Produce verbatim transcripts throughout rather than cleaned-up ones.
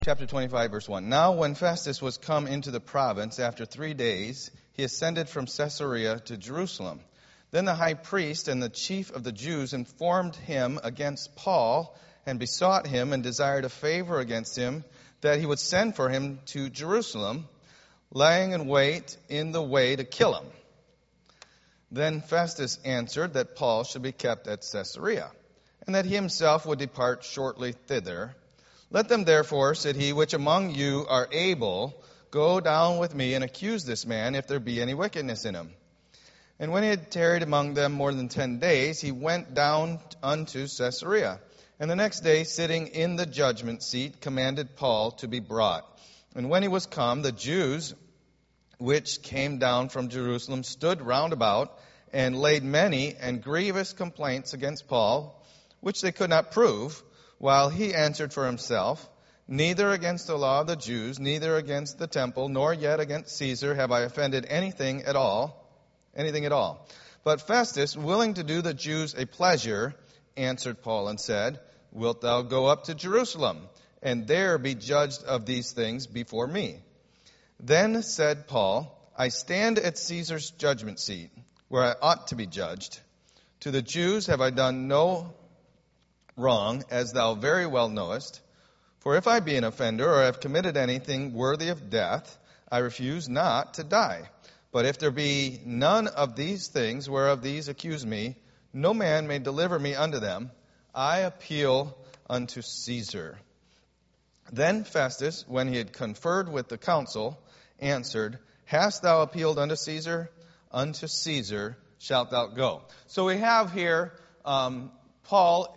Chapter twenty-five, verse one. Now when Festus was come into the province, after three days, he ascended from Caesarea to Jerusalem. Then the high priest and the chief of the Jews informed him against Paul, and besought him and desired a favor against him, that he would send for him to Jerusalem, lying in wait in the way to kill him. Then Festus answered that Paul should be kept at Caesarea, and that he himself would depart shortly thither. Let them therefore, said he, which among you are able, go down with me and accuse this man, if there be any wickedness in him. And when he had tarried among them more than ten days, he went down unto Caesarea. And the next day, sitting in the judgment seat, commanded Paul to be brought. And when he was come, the Jews which came down from Jerusalem stood round about, and laid many and grievous complaints against Paul, which they could not prove, while he answered for himself, Neither against the law of the Jews, neither against the temple, nor yet against Caesar have I offended anything at all, anything at all. But Festus, willing to do the Jews a pleasure, answered Paul and said, Wilt thou go up to Jerusalem, and there be judged of these things before me? Then said Paul, I stand at Caesar's judgment seat, where I ought to be judged. To the Jews have I done no wrong, as thou very well knowest. For if I be an offender, or have committed anything worthy of death, I refuse not to die. But if there be none of these things whereof these accuse me, no man may deliver me unto them. I appeal unto Caesar. Then Festus, when he had conferred with the council, answered, Hast thou appealed unto Caesar? Unto Caesar shalt thou go. So we have here um, Paul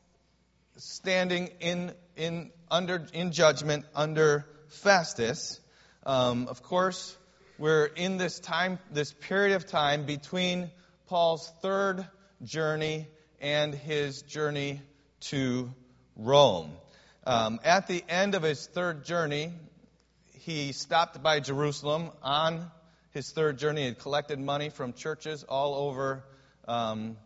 standing in in under in judgment under Festus. Um, of course, we're in this time, this period of time between Paul's third journey and his journey to Rome. Um, at the end of his third journey, he stopped by Jerusalem. On his third journey, he had collected money from churches all over um,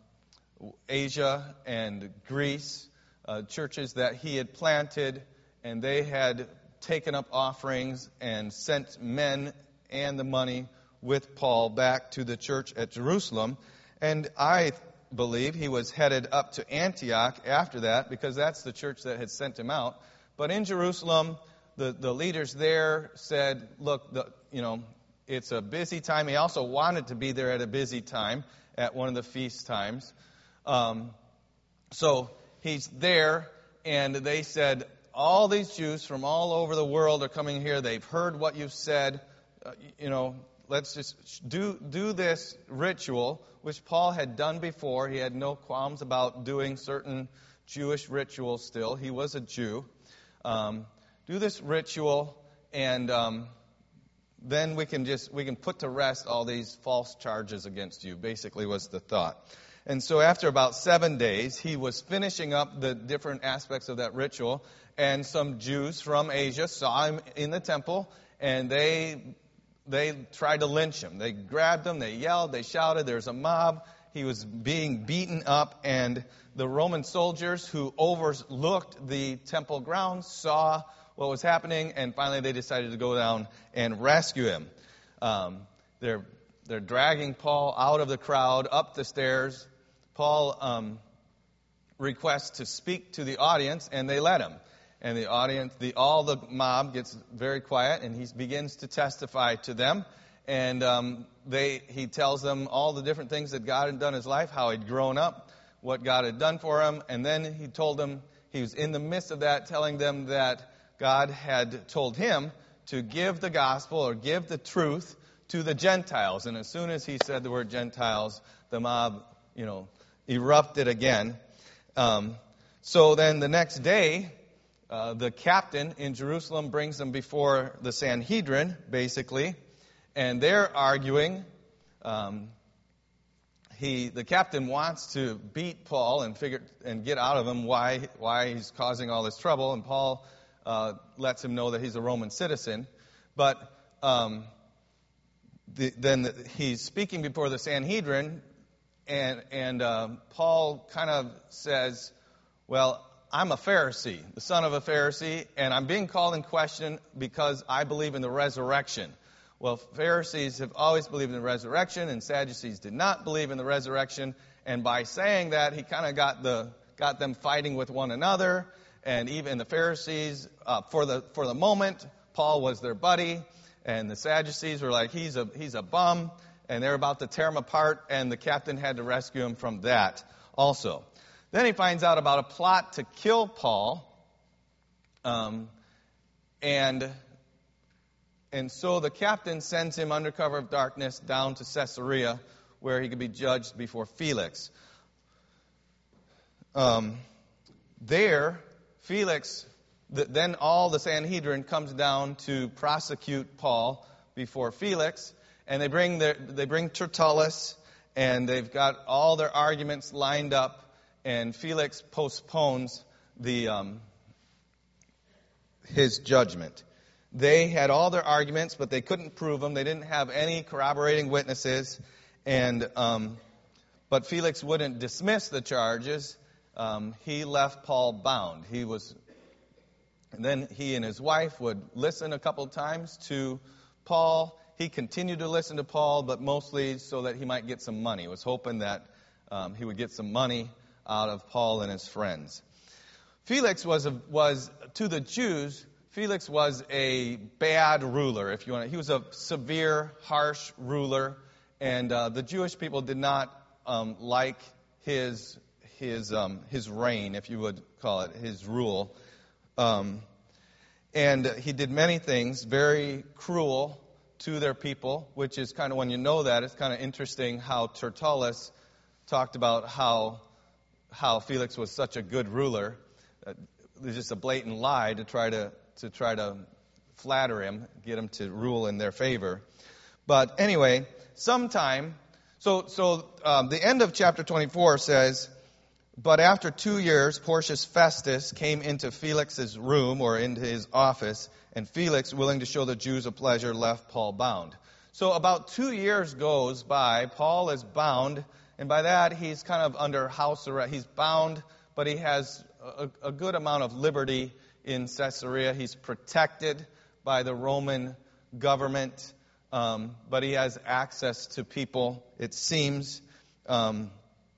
Asia and Greece. Uh, churches that he had planted, and they had taken up offerings and sent men and the money with Paul back to the church at Jerusalem. And I believe he was headed up to Antioch after that, because that's the church that had sent him out. But in Jerusalem, the, the leaders there said, look, the, you know, it's a busy time. He also wanted to be there at a busy time, at one of the feast times. Um, so he's there, and they said, all these Jews from all over the world are coming here. They've heard what you've said. Uh, you know, let's just do do this ritual, which Paul had done before. He had no qualms about doing certain Jewish rituals still. He was a Jew. Um, do this ritual, and um, then we can just we can put to rest all these false charges against you, basically was the thought. And so after about seven days, he was finishing up the different aspects of that ritual, and some Jews from Asia saw him in the temple, and they they tried to lynch him. They grabbed him, they yelled, they shouted, there's a mob. He was being beaten up, and the Roman soldiers who overlooked the temple grounds saw what was happening, and finally they decided to go down and rescue him. Um, they're, they're dragging Paul out of the crowd, up the stairs. Paul um, requests to speak to the audience, and they let him. And the audience, the all the mob gets very quiet, and he begins to testify to them. And um, they, he tells them all the different things that God had done in his life, how he'd grown up, what God had done for him. And then he told them, he was in the midst of that, telling them that God had told him to give the gospel or give the truth to the Gentiles. And as soon as he said the word Gentiles, the mob, you know, erupted again. Um, so then the next day, uh, the captain in Jerusalem brings them before the Sanhedrin, basically, and they're arguing. Um, he, the captain wants to beat Paul and figure and get out of him why why he's causing all this trouble, and Paul uh, lets him know that he's a Roman citizen, but um, the, then the, he's speaking before the Sanhedrin. And and uh, Paul kind of says, well, I'm a Pharisee, the son of a Pharisee, and I'm being called in question because I believe in the resurrection. Well, Pharisees have always believed in the resurrection, and Sadducees did not believe in the resurrection. And by saying that, he kind of got the got them fighting with one another. And even the Pharisees, uh, for the for the moment, Paul was their buddy, and the Sadducees were like, he's a he's a bum, and they're about to tear him apart. And the captain had to rescue him from that also. Then he finds out about a plot to kill Paul, um, and. And so the captain sends him under cover of darkness down to Caesarea, where he could be judged before Felix. Um, there, Felix, th- then all the Sanhedrin comes down to prosecute Paul before Felix, and they bring their, they bring Tertullus, and they've got all their arguments lined up, and Felix postpones the um, his judgment. They had all their arguments, but they couldn't prove them. They didn't have any corroborating witnesses. And um, but Felix wouldn't dismiss the charges. Um, he left Paul bound. He was, and then he and his wife would listen a couple times to Paul. He continued to listen to Paul, but mostly so that he might get some money. He was hoping that um, he would get some money out of Paul and his friends. Felix was a, was to the Jews. Felix was a bad ruler, if you want to. He was a severe, harsh ruler, and uh, the Jewish people did not um, like his his um, his reign, if you would call it, his rule. Um, and he did many things very cruel to their people, which is kind of, when you know that, it's kind of interesting how Tertullus talked about how how Felix was such a good ruler. Uh, there's just a blatant lie to try to to try to flatter him, get him to rule in their favor. But anyway, sometime, so so um, the end of chapter twenty-four says, but after two years, Porcius Festus came into Felix's room, or into his office, and Felix, willing to show the Jews a pleasure, left Paul bound. So about two years goes by, Paul is bound, and by that he's kind of under house arrest. He's bound, but he has a, a good amount of liberty in Caesarea. He's protected by the Roman government, um, but he has access to people, it seems, um,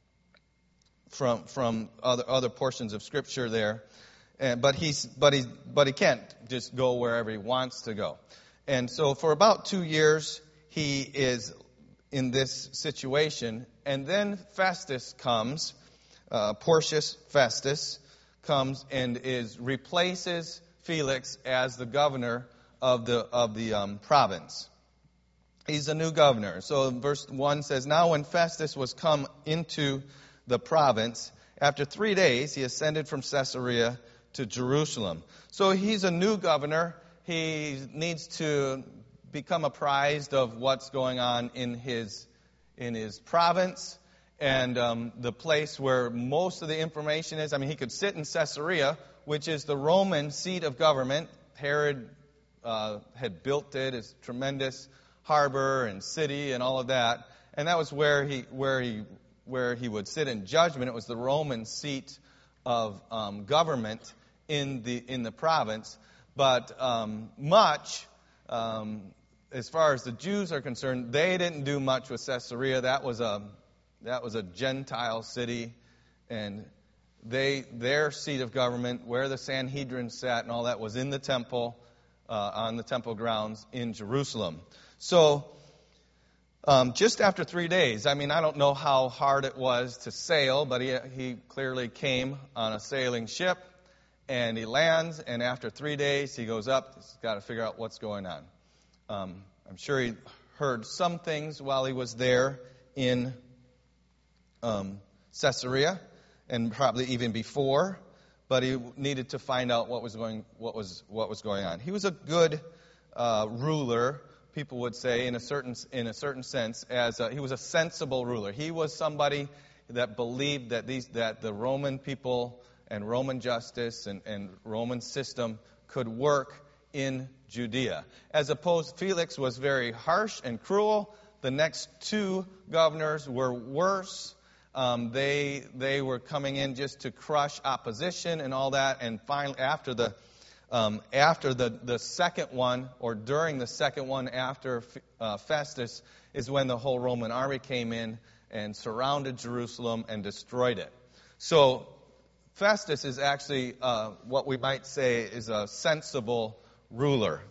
from from other other portions of Scripture there. And, but he's but he but he can't just go wherever he wants to go. And so for about two years he is in this situation, and then Festus comes, uh, Porcius Festus. comes and is replaces Felix as the governor of the of the um, province. He's a new governor. So verse one says, now when Festus was come into the province, after three days he ascended from Caesarea to Jerusalem. So he's a new governor. He needs to become apprised of what's going on in his in his province. And um, the place where most of the information is. I mean, he could sit in Caesarea, which is the Roman seat of government. Herod uh, had built it, it's a tremendous harbor and city and all of that. And that was where he where he where he would sit in judgment. It was the Roman seat of um, government in the in the province. But um, much, um, as far as the Jews are concerned, they didn't do much with Caesarea. That was a That was a Gentile city, and they their seat of government, where the Sanhedrin sat and all that, was in the temple, uh, on the temple grounds in Jerusalem. So um, just after three days, I mean, I don't know how hard it was to sail, but he, he clearly came on a sailing ship, and he lands, and after three days, he goes up. He's got to figure out what's going on. Um, I'm sure he heard some things while he was there in Um, Caesarea, and probably even before, but he needed to find out what was going what was what was going on. He was a good uh, ruler, people would say, in a certain in a certain sense, as a, he was a sensible ruler. He was somebody that believed that these that the Roman people and Roman justice and, and Roman system could work in Judea. As opposed, Felix was very harsh and cruel. The next two governors were worse. Um, they they were coming in just to crush opposition and all that. And finally, after the um, after the, the second one, or during the second one after uh, Festus, is when the whole Roman army came in and surrounded Jerusalem and destroyed it. So Festus is actually uh, what we might say is a sensible ruler.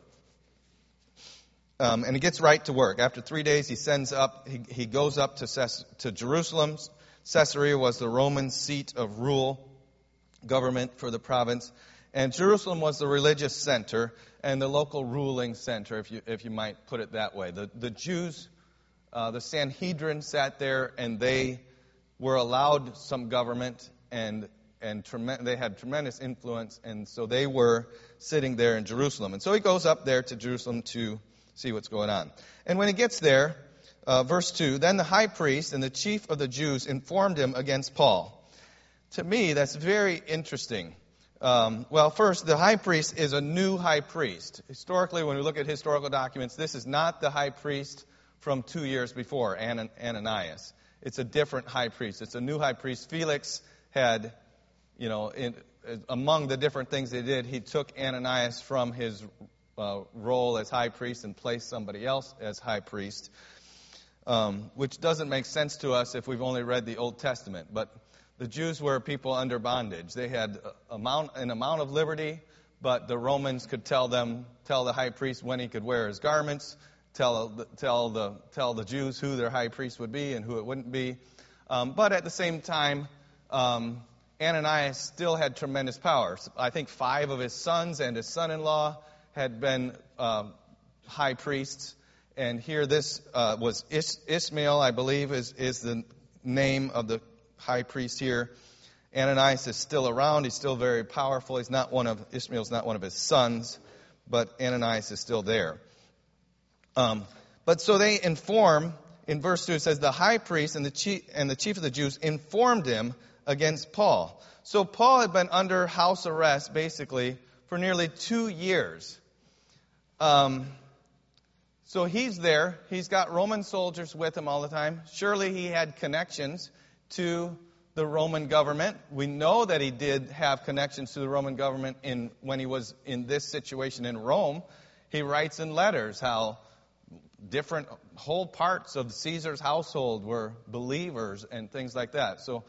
Um, and he gets right to work. After three days, he sends up. He, he goes up to Ces- to Jerusalem. Caesarea was the Roman seat of rule, government for the province, and Jerusalem was the religious center and the local ruling center, if you if you might put it that way. The the Jews, uh, the Sanhedrin sat there, and they were allowed some government, and and trem- they had tremendous influence, and so they were sitting there in Jerusalem. And so he goes up there to Jerusalem to see what's going on. And when he gets there, uh, verse two, then the high priest and the chief of the Jews informed him against Paul. To me, that's very interesting. Um, well, first, the high priest is a new high priest. Historically, when we look at historical documents, this is not the high priest from two years before, Anan- Ananias. It's a different high priest. It's a new high priest. Felix had, you know, in, among the different things they did, he took Ananias from his uh, role as high priest and placed somebody else as high priest, um, which doesn't make sense to us if we've only read the Old Testament. But the Jews were people under bondage. They had amount, an amount of liberty, but the Romans could tell them, tell the high priest when he could wear his garments, tell tell the tell the Jews who their high priest would be and who it wouldn't be. Um, but at the same time, um, Ananias still had tremendous power. I think five of his sons and his son-in-law had been uh, high priests, and here this uh, was Is- Ishmael, I believe, is is the name of the high priest here. Ananias is still around. He's still very powerful. He's not one of Ishmael's not one of his sons, but Ananias is still there. Um, but so they inform in verse two. It says the high priest and the chief and the chief of the Jews informed him against Paul. So Paul had been under house arrest basically for nearly two years. Um, so he's there. He's got Roman soldiers with him all the time. Surely he had connections to the Roman government. We know that he did have connections to the Roman government in when he was in this situation in Rome. He writes in letters how different whole parts of Caesar's household were believers and things like that. So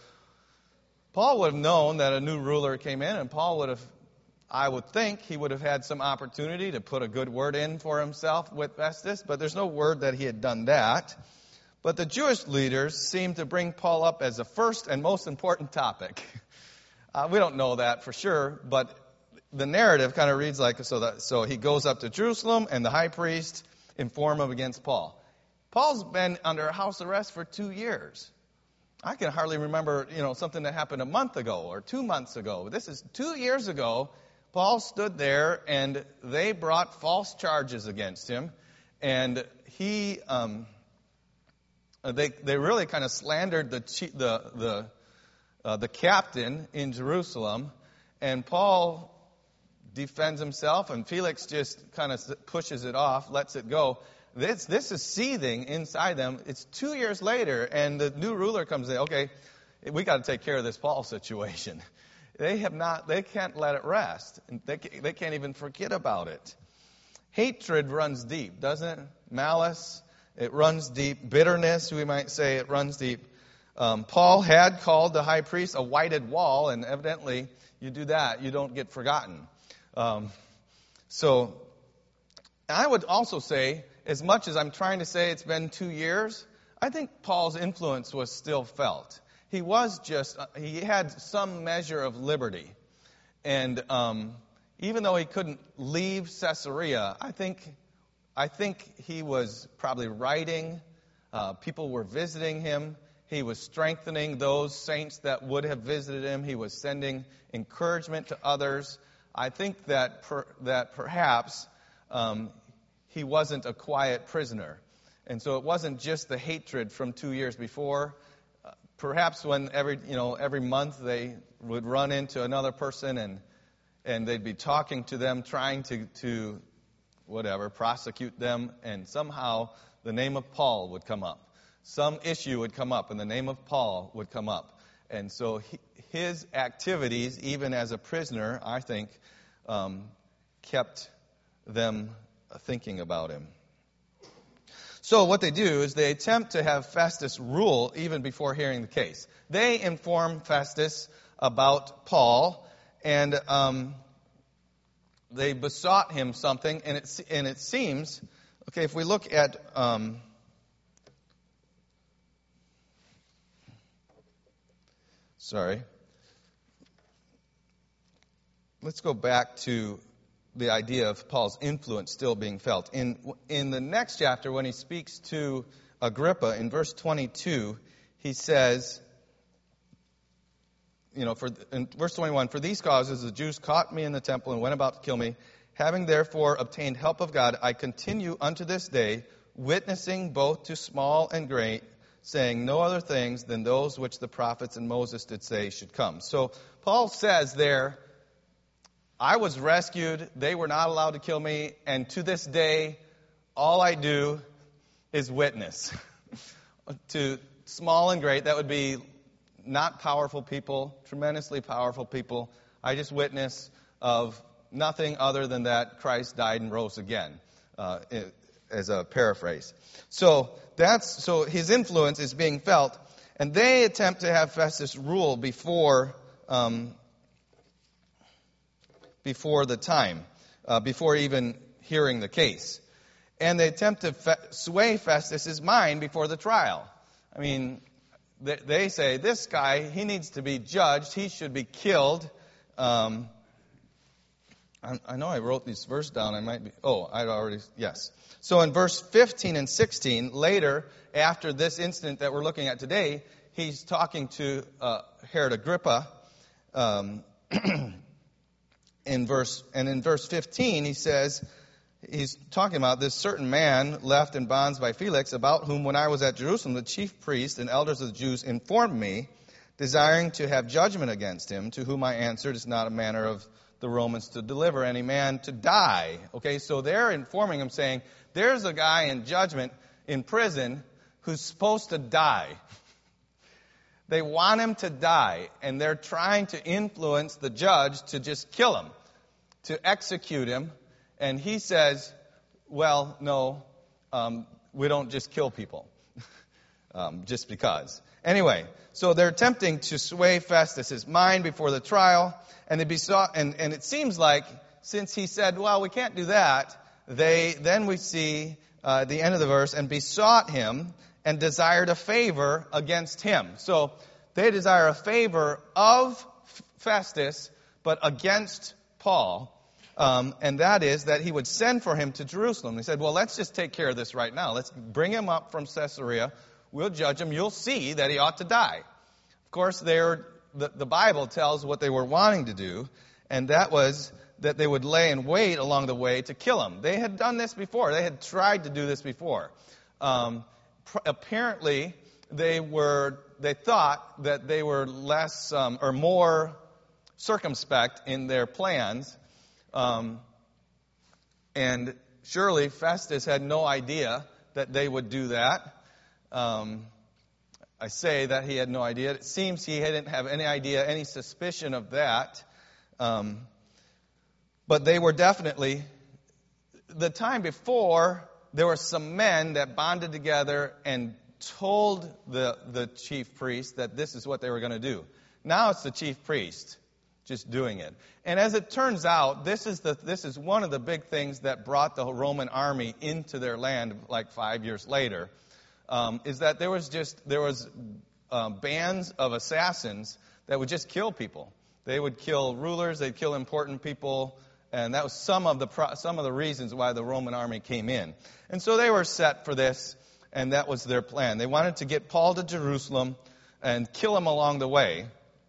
Paul would have known that a new ruler came in, and Paul would have, I would think, he would have had some opportunity to put a good word in for himself with Festus, but there's no word that he had done that. But the Jewish leaders seem to bring Paul up as the first and most important topic. Uh, we don't know that for sure, but the narrative kind of reads like so. That so he goes up to Jerusalem, and the high priest inform him against Paul. Paul's been under house arrest for two years. I can hardly remember, you know, something that happened a month ago or two months ago. This is two years ago. Paul stood there, and they brought false charges against him, and he. Um, They they really kind of slandered the the the uh, the captain in Jerusalem, and Paul defends himself, and Felix just kind of pushes it off, lets it go. This this is seething inside them. It's two years later, and the new ruler comes in. Okay, we got to take care of this Paul situation. They have not. They can't let it rest. They they can't even forget about it. Hatred runs deep, doesn't it? Malice. It runs deep. Bitterness, we might say, it runs deep. Um, Paul had called the high priest a whited wall, and evidently you do that, you don't get forgotten. Um, so I would also say, as much as I'm trying to say it's been two years, I think Paul's influence was still felt. He was just, uh, he had some measure of liberty. And um, even though he couldn't leave Caesarea, I think... I think he was probably writing. Uh, people were visiting him. He was strengthening those saints that would have visited him. He was sending encouragement to others. I think that per, that perhaps um, he wasn't a quiet prisoner. And so it wasn't just the hatred from two years before. Uh, perhaps when every you know every month they would run into another person and and they'd be talking to them, trying to to whatever, prosecute them, and somehow the name of Paul would come up. some issue would come up, and the name of Paul would come up. And so he, his activities, even as a prisoner, I think, um, kept them thinking about him. So what they do is they attempt to have Festus rule even before hearing the case. They inform Festus about Paul, and um, they besought him something, and it, and it seems, okay, if we look at... Um, sorry. Let's go back to the idea of Paul's influence still being felt. In in the next chapter, when he speaks to Agrippa, in verse twenty-two, he says, you know, for in verse twenty-one, for these causes the Jews caught me in the temple and went about to kill me. Having therefore obtained help of God, I continue unto this day, witnessing both to small and great, saying no other things than those which the prophets and Moses did say should come. So Paul says there, I was rescued, they were not allowed to kill me, and to this day, all I do is witness. To small and great, that would be not powerful people, tremendously powerful people. I just witness of nothing other than that Christ died and rose again, uh, as a paraphrase. So that's so his influence is being felt, and they attempt to have Festus rule before um, before the time, uh, before even hearing the case, and they attempt to fe- sway Festus's mind before the trial. I mean, they, they say this guy, he needs to be judged, he should be killed. Um, I, I know I wrote these verses down. I might be. Oh, I already. Yes. So in verse fifteen and sixteen, later, after this incident that we're looking at today, he's talking to uh, Herod Agrippa. Um, in verse and in verse fifteen, he says he's talking about this certain man left in bonds by Felix, about whom, when I was at Jerusalem, the chief priests and elders of the Jews informed me, desiring to have judgment against him. To whom I answered, "It's not a manner of the Romans to deliver any man to die." Okay, so they're informing him, saying, there's a guy in judgment in prison who's supposed to die. They want him to die, and they're trying to influence the judge to just kill him, to execute him. And he says, well, no, um, we don't just kill people, um, just because. Anyway, so they're attempting to sway Festus' mind before the trial, and they besought, and, and it seems like since he said, well, we can't do that, they then we see uh, the end of the verse, and besought him and desired a favor against him. So they desire a favor of Festus, but against Paul, um, and that is that he would send for him to Jerusalem. They said, well, let's just take care of this right now. Let's bring him up from Caesarea. We'll judge him. You'll see that he ought to die. Of course, they're, the, the Bible tells what they were wanting to do, and that was that they would lay in wait along the way to kill him. They had done this before. They had tried to do this before. Um, pr- apparently, they were. They thought that they were less um, or more circumspect in their plans, um, and surely Festus had no idea that they would do that. Um, I say that he had no idea. It seems he didn't have any idea, any suspicion of that. Um, but they were definitely, the time before, there were some men that bonded together and told the, the chief priest that this is what they were going to do. Now it's the chief priest just doing it. And as it turns out, this is the this is one of the big things that brought the Roman army into their land like five years later. Um, is that there was just there was uh, bands of assassins that would just kill people. They would kill rulers, they'd kill important people, and that was some of the pro- some of the reasons why the Roman army came in. And so they were set for this, and that was their plan. They wanted to get Paul to Jerusalem and kill him along the way.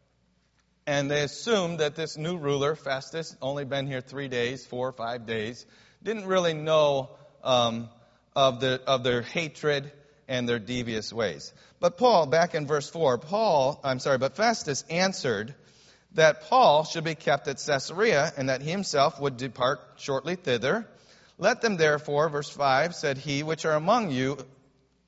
And they assumed that this new ruler, Festus, only been here three days, four or five days, didn't really know um, of the of their hatred and their devious ways. But Paul, back in verse four, Paul, I'm sorry, but Festus answered that Paul should be kept at Caesarea, and that he himself would depart shortly thither. Let them therefore, verse five, said he, which are among you,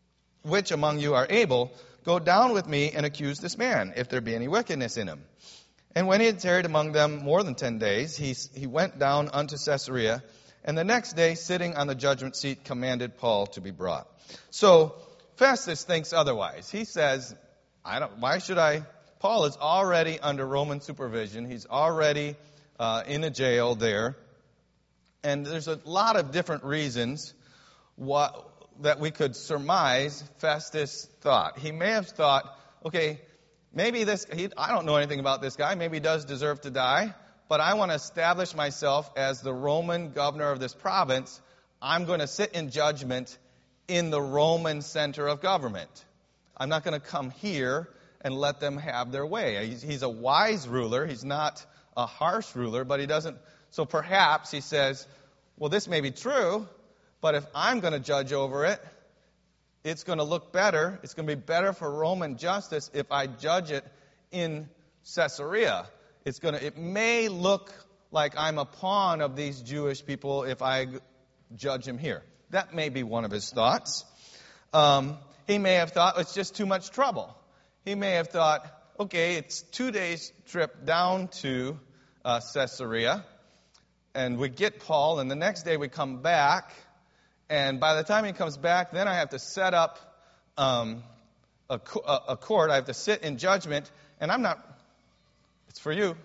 which among you are able, go down with me and accuse this man, if there be any wickedness in him. And when he had tarried among them more than ten days, he, he went down unto Caesarea, and the next day, sitting on the judgment seat, commanded Paul to be brought. So Festus thinks otherwise. He says, I don't, why should I? Paul is already under Roman supervision. He's already uh, in a jail there. And there's a lot of different reasons what, that we could surmise Festus thought. He may have thought, okay, maybe this, he, I don't know anything about this guy. Maybe he does deserve to die. But I want to establish myself as the Roman governor of this province. I'm going to sit in judgment in the Roman center of government. I'm not going to come here and let them have their way. He's, he's a wise ruler. He's not a harsh ruler, but he doesn't. So perhaps he says, well, this may be true, but if I'm going to judge over it, it's going to look better. It's going to be better for Roman justice if I judge it in Caesarea. It's going to, it may look like I'm a pawn of these Jewish people if I judge him here. That may be one of his thoughts. Um, he may have thought it's just too much trouble. He may have thought, okay, it's two days trip down to uh, Caesarea, and we get Paul, and the next day we come back, and by the time he comes back, then I have to set up um, a, a court. I have to sit in judgment, and I'm not. It's for you.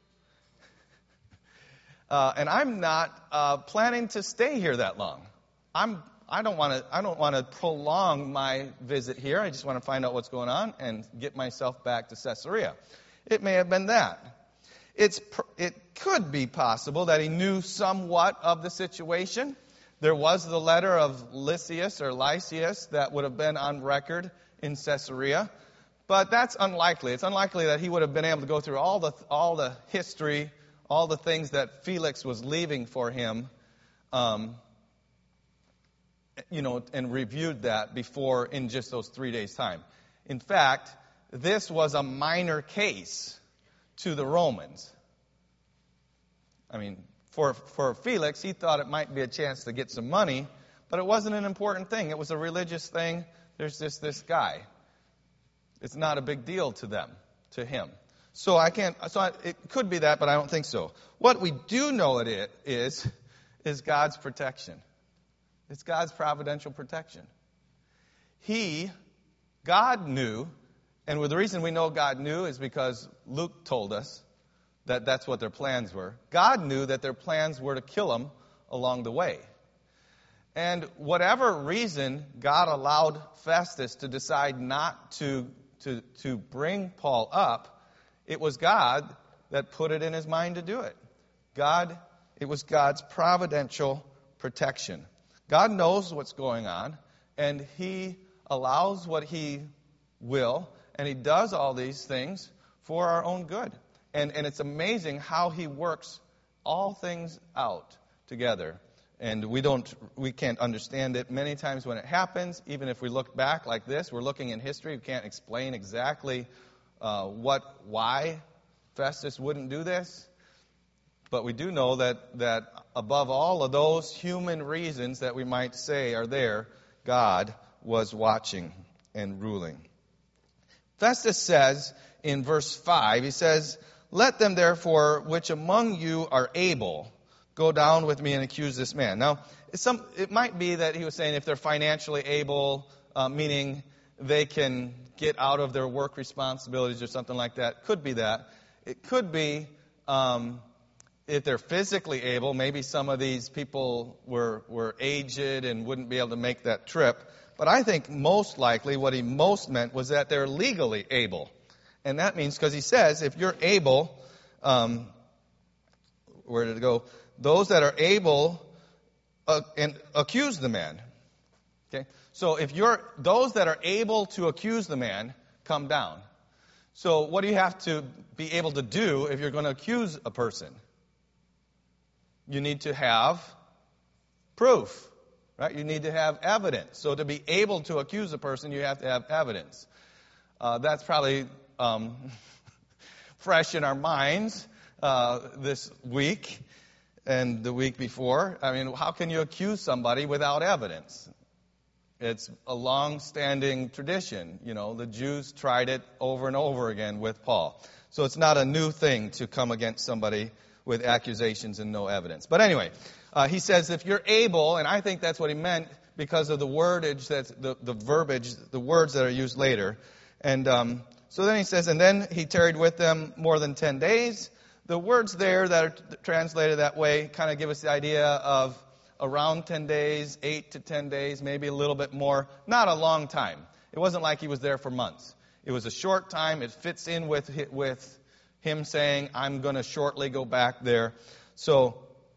Uh, and I'm not uh, planning to stay here that long. I'm. I don't want to. I don't want to prolong my visit here. I just want to find out what's going on and get myself back to Caesarea. It may have been that. It's. It could be possible that he knew somewhat of the situation. There was the letter of Lysias or Lysias that would have been on record in Caesarea. But that's unlikely. It's unlikely that he would have been able to go through all the all the history, all the things that Felix was leaving for him, um, you know, and reviewed that before in just those three days' time. In fact, this was a minor case to the Romans. I mean, for for Felix, he thought it might be a chance to get some money, but it wasn't an important thing. It was a religious thing. There's just this guy. It's not a big deal to them, to him. So I can't. So I, it could be that, but I don't think so. What we do know it is is God's protection. It's God's providential protection. He, God knew, and the reason we know God knew is because Luke told us that that's what their plans were. God knew that their plans were to kill him along the way. And whatever reason God allowed Festus to decide not to To, to bring Paul up, it was God that put it in his mind to do it. God, it was God's providential protection. God knows what's going on, and he allows what he will, and he does all these things for our own good. And, and it's amazing how he works all things out together. And we don't, we can't understand it many times when it happens. Even if we look back like this, we're looking in history. We can't explain exactly uh, what, why Festus wouldn't do this. But we do know that that above all of those human reasons that we might say are there, God was watching and ruling. Festus says in verse five, he says, "Let them therefore which among you are able go down with me and accuse this man." Now, some, it might be that he was saying if they're financially able, uh, meaning they can get out of their work responsibilities or something like that. Could be that. It could be um, if they're physically able. Maybe some of these people were, were aged and wouldn't be able to make that trip. But I think most likely what he most meant was that they're legally able. And that means, because he says, if you're able, um, where did it go? Those that are able uh, and accuse the man. Okay, so if you're those that are able to accuse the man, come down. So what do you have to be able to do if you're going to accuse a person? You need to have proof, right? You need to have evidence. So to be able to accuse a person, you have to have evidence. Uh, that's probably um, fresh in our minds uh, this week. And the week before, I mean, how can you accuse somebody without evidence? It's a long-standing tradition. You know, the Jews tried it over and over again with Paul. So it's not a new thing to come against somebody with accusations and no evidence. But anyway, uh, he says if you're able, and I think that's what he meant because of the wordage, that's the, the verbiage, the words that are used later. And um, so then he says, and then he tarried with them more than ten days. The words there that are t- translated that way kind of give us the idea of around ten days, eight to ten days, maybe a little bit more. Not a long time. It wasn't like he was there for months. It was a short time. It fits in with with him saying, I'm going to shortly go back there. So,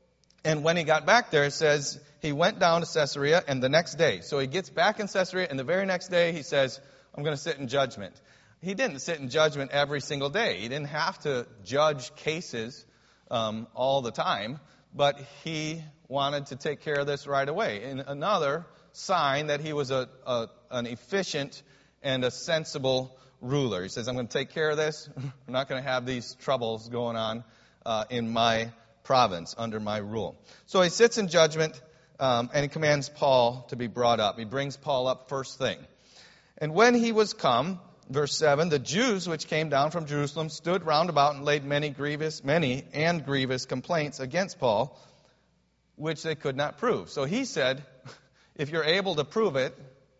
and when he got back there, it says he went down to Caesarea, and the next day. So he gets back in Caesarea, and the very next day he says, I'm going to sit in judgment. He didn't sit in judgment every single day. He didn't have to judge cases um, all the time, but he wanted to take care of this right away. And another sign that he was a, a an efficient and a sensible ruler. He says, I'm going to take care of this. I'm not going to have these troubles going on uh, in my province under my rule. So he sits in judgment, um, and he commands Paul to be brought up. He brings Paul up first thing. And when he was come, verse seven, the Jews which came down from Jerusalem stood round about and laid many grievous, many and grievous complaints against Paul, which they could not prove. So he said, if you're able to prove it,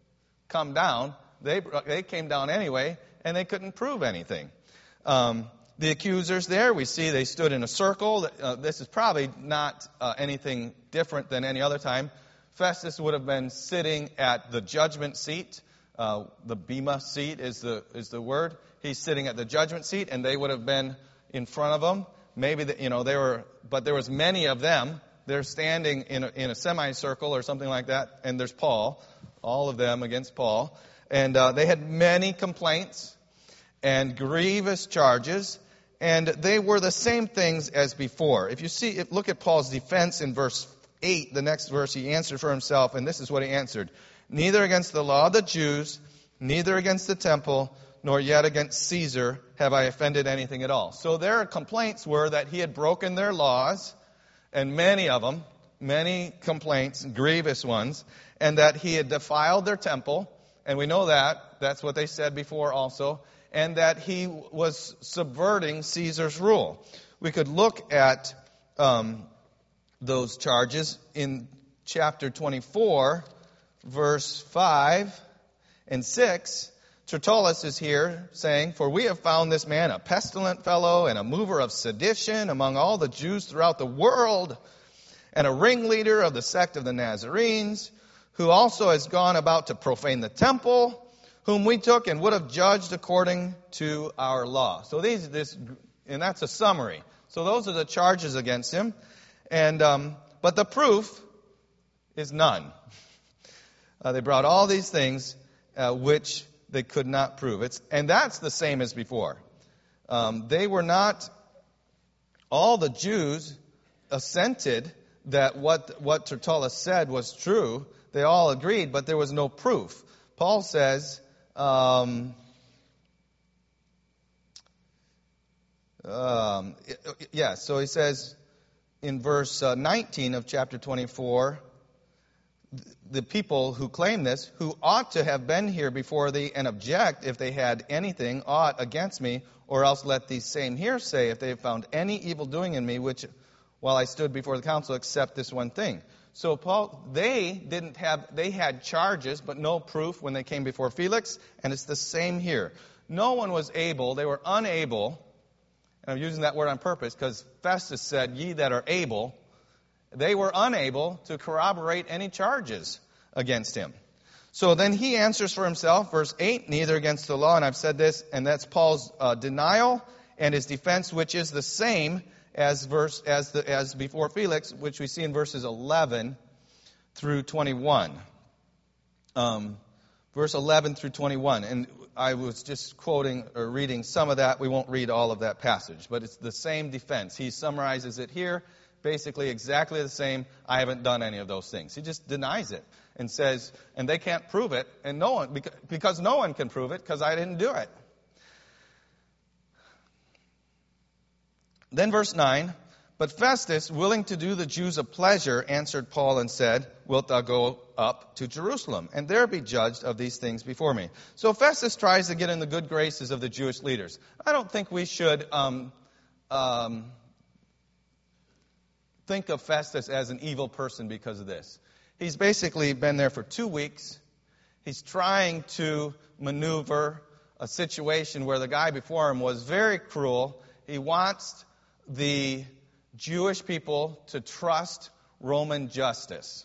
come down. They they came down anyway, and they couldn't prove anything. Um, the accusers there, we see they stood in a circle. Uh, this is probably not uh, anything different than any other time. Festus would have been sitting at the judgment seat. Uh, the bema seat is the is the word. He's sitting at the judgment seat, and they would have been in front of him. Maybe the, you know they were, but there was many of them. They're standing in a, in a semicircle or something like that, and there's Paul, all of them against Paul. And uh, they had many complaints and grievous charges, and they were the same things as before. If you see, if, look at Paul's defense in verse eight, the next verse, he answered for himself, and this is what he answered. Neither against the law of the Jews, neither against the temple, nor yet against Caesar have I offended anything at all. So their complaints were that he had broken their laws, and many of them, many complaints, grievous ones, and that he had defiled their temple, and we know that, that's what they said before also, and that he was subverting Caesar's rule. We could look at um, those charges in chapter twenty-four, verse five and six. Tertullus is here saying, for we have found this man a pestilent fellow and a mover of sedition among all the Jews throughout the world, and a ringleader of the sect of the Nazarenes, who also has gone about to profane the temple, whom we took and would have judged according to our law. So these, this, and that's a summary. So those are the charges against him, and um, but the proof is none. Uh, they brought all these things uh, which they could not prove. It's, and that's the same as before. Um, they were not, all the Jews assented that what, what Tertullus said was true. They all agreed, but there was no proof. Paul says, um, um, yeah, so he says in verse uh, nineteen of chapter twenty-four, the people who claim this, who ought to have been here before thee and object if they had anything ought against me, or else let these same here say, if they have found any evil doing in me, which while I stood before the council, except this one thing. So Paul, they didn't have, they had charges, but no proof when they came before Felix, and it's the same here. No one was able, they were unable, and I'm using that word on purpose because Festus said, ye that are able. They were unable to corroborate any charges against him. So then he answers for himself, verse eight, neither against the law, and I've said this, and that's Paul's uh, denial and his defense, which is the same as verse as the as before Felix, which we see in verses eleven through twenty-one. Um, verse eleven through twenty-one, and I was just quoting or reading some of that. We won't read all of that passage, but it's the same defense. He summarizes it here. Basically exactly the same. I haven't done any of those things. He just denies it and says, and they can't prove it, and no one, because no one can prove it because I didn't do it. Then verse nine, But Festus, willing to do the Jews a pleasure, answered Paul and said, wilt thou go up to Jerusalem, and there be judged of these things before me? So Festus tries to get in the good graces of the Jewish leaders. I don't think we should um, um, think of Festus as an evil person because of this. He's basically been there for two weeks. He's trying to maneuver a situation where the guy before him was very cruel. He wants the Jewish people to trust Roman justice.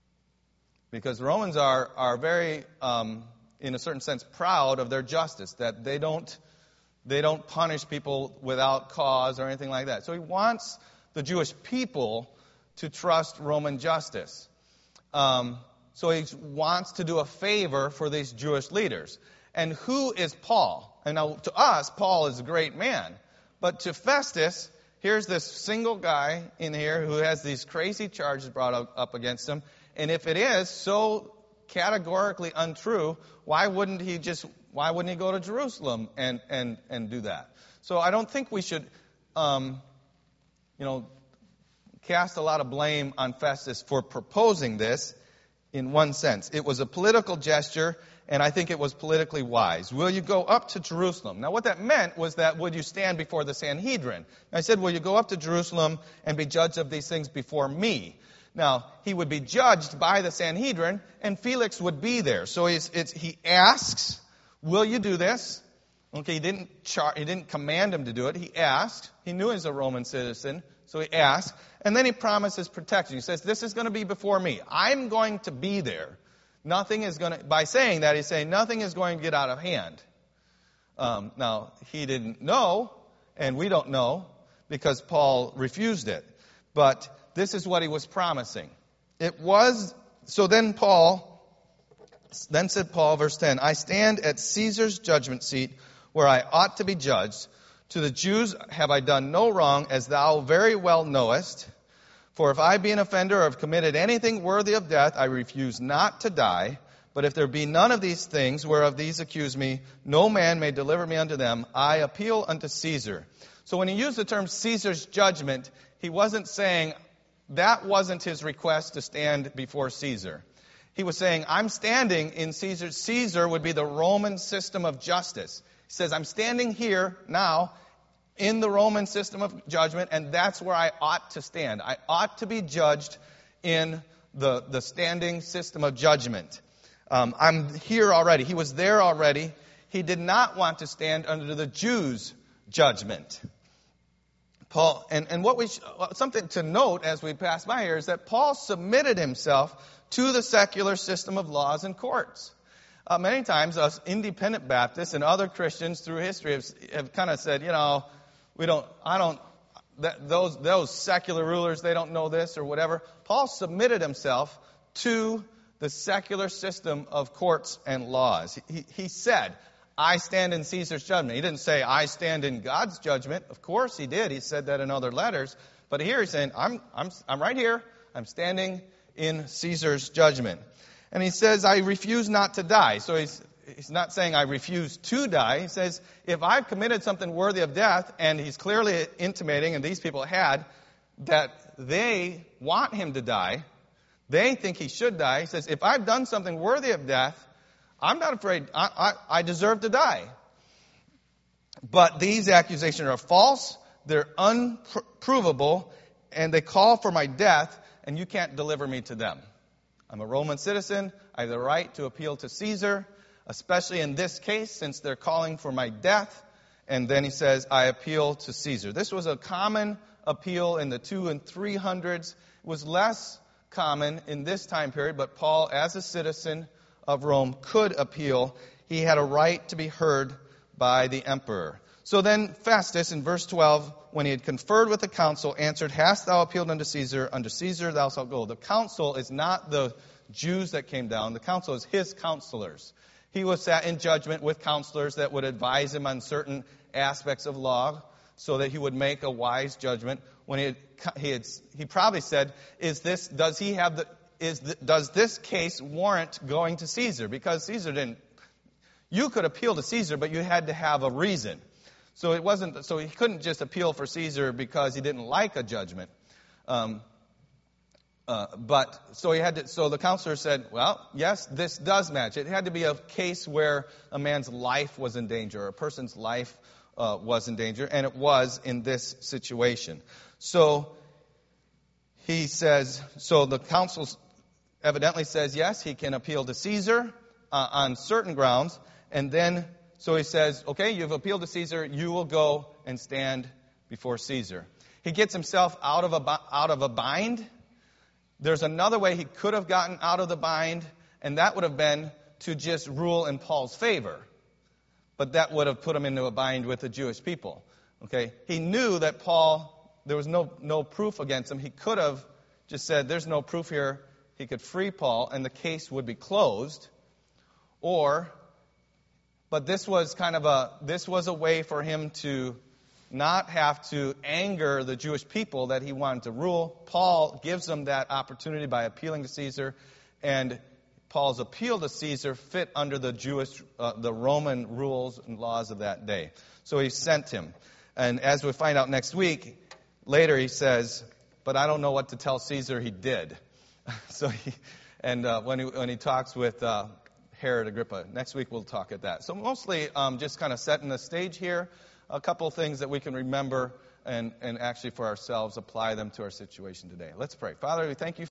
Because Romans are, are very, um, in a certain sense, proud of their justice, that they don't, they don't punish people without cause or anything like that. So he wants the Jewish people to trust Roman justice. Um, so he wants to do a favor for these Jewish leaders. And who is Paul? And now to us, Paul is a great man. But to Festus, here's this single guy in here who has these crazy charges brought up, up against him. And if it is so categorically untrue, why wouldn't he just, why wouldn't he go to Jerusalem and, and, and do that? So I don't think we should, um, you know, cast a lot of blame on Festus for proposing this in one sense. It was a political gesture, and I think it was politically wise. Will you go up to Jerusalem? Now, what that meant was that would you stand before the Sanhedrin? I said, will you go up to Jerusalem and be judged of these things before me? Now, he would be judged by the Sanhedrin, and Felix would be there. So he's, it's, he asks, will you do this? Okay, he didn't, char- he didn't command him to do it. He asked. He knew he was a Roman citizen, so he asked. And then he promises protection. He says, this is going to be before me. I'm going to be there. Nothing is going to, by saying that, he's saying nothing is going to get out of hand. Um, now, he didn't know, and we don't know, because Paul refused it. But this is what he was promising. It was, so then Paul, then said Paul, verse ten, I stand at Caesar's judgment seat where I ought to be judged. To the Jews have I done no wrong, as thou very well knowest. For if I be an offender or have committed anything worthy of death, I refuse not to die. But if there be none of these things whereof these accuse me, no man may deliver me unto them. I appeal unto Caesar. So when he used the term Caesar's judgment, he wasn't saying that wasn't his request to stand before Caesar. He was saying, I'm standing in Caesar. Caesar would be the Roman system of justice. He says, I'm standing here now in the Roman system of judgment, and that's where I ought to stand. I ought to be judged in the, the standing system of judgment. Um, I'm here already. He was there already. He did not want to stand under the Jews' judgment. Paul, and, and what we sh- something to note as we pass by here is that Paul submitted himself to the secular system of laws and courts. Uh, many times, us independent Baptists and other Christians through history have, have kind of said, you know, we don't, I don't, that, those those secular rulers, they don't know this or whatever. Paul submitted himself to the secular system of courts and laws. He, he said, I stand in Caesar's judgment. He didn't say, I stand in God's judgment. Of course he did. He said that in other letters. But here he's saying, I'm, I'm, I'm right here. I'm standing in Caesar's judgment. And he says, I refuse not to die. So he's, he's not saying I refuse to die. He says, if I've committed something worthy of death, and he's clearly intimating, and these people had, that they want him to die, they think he should die. He says, if I've done something worthy of death, I'm not afraid. I, I, I deserve to die. But these accusations are false. They're unprovable. And they call for my death. And you can't deliver me to them. I'm a Roman citizen. I have the right to appeal to Caesar. Especially in this case, since they're calling for my death. And then he says, I appeal to Caesar. This was a common appeal in the two and three hundreds. It was less common in this time period. But Paul, as a citizen of Rome, could appeal. He had a right to be heard by the emperor. So then Festus, in verse twelve, when he had conferred with the council, answered, Hast thou appealed unto Caesar? Unto Caesar thou shalt go. The council is not the Jews that came down. The council is his counselors. He was sat in judgment with counselors that would advise him on certain aspects of law so that he would make a wise judgment. When he had, he, had, he probably said, "Is this? Does he have the? Is the, does this case warrant going to Caesar?" Because Caesar didn't. You could appeal to Caesar, but you had to have a reason. So it wasn't. So he couldn't just appeal for Caesar because he didn't like a judgment. Um, uh, but so he had to. So the counselor said, "Well, yes, this does match. It had to be a case where a man's life was in danger, or a person's life uh, was in danger, and it was in this situation." So he says. So the council evidently says yes, he can appeal to Caesar uh, on certain grounds, and then. So he says, okay, you've appealed to Caesar, you will go and stand before Caesar. He gets himself out of a, out of a bind. There's another way he could have gotten out of the bind, and that would have been to just rule in Paul's favor. But that would have put him into a bind with the Jewish people. Okay, he knew that Paul, there was no, no proof against him. He could have just said, there's no proof here. He could free Paul, and the case would be closed. Or... But this was kind of a this was a way for him to not have to anger the Jewish people that he wanted to rule. Paul gives them that opportunity by appealing to Caesar, and Paul's appeal to Caesar fit under the Jewish, uh, the Roman rules and laws of that day. So he sent him, and as we find out next week, later he says, "But I don't know what to tell Caesar he did." so he, and uh, when he when he talks with. Uh, Herod Agrippa. Next week we'll talk at that. So mostly um, just kind of setting the stage here, a couple of things that we can remember and, and actually for ourselves apply them to our situation today. Let's pray. Father, we thank you